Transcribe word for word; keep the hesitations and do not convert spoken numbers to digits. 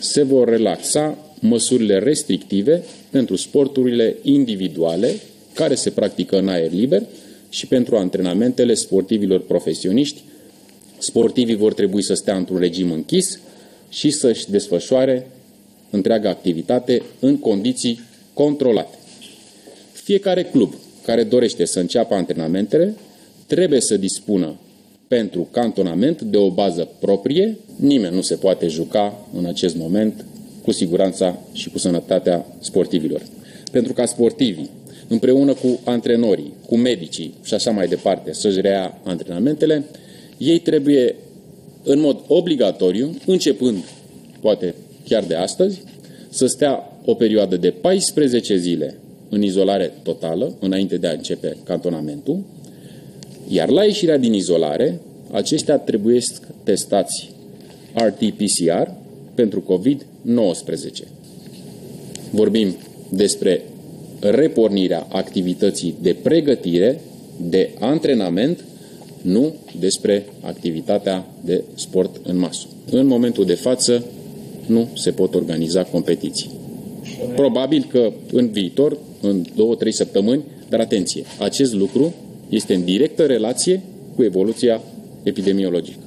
se vor relaxa măsurile restrictive pentru sporturile individuale care se practică în aer liber și pentru antrenamentele sportivilor profesioniști. Sportivii vor trebui să stea într-un regim închis și să-și desfășoare întreaga activitate în condiții controlate. Fiecare club care dorește să înceapă antrenamentele trebuie să dispună pentru cantonament de o bază proprie. Nimeni nu se poate juca în acest moment cu siguranța și cu sănătatea sportivilor. Pentru ca sportivii, împreună cu antrenorii, cu medicii și așa mai departe, să-și reia antrenamentele, ei trebuie în mod obligatoriu, începând poate chiar de astăzi, să stea o perioadă de paisprezece zile în izolare totală, înainte de a începe cantonamentul, iar la ieșirea din izolare, aceștia trebuie testați R T P C R pentru covid nouăsprezece. Vorbim despre repornirea activității de pregătire, de antrenament, nu despre activitatea de sport în masă. În momentul de față nu se pot organiza competiții. Probabil că în viitor, în două, trei săptămâni, dar atenție, acest lucru este în directă relație cu evoluția epidemiologică.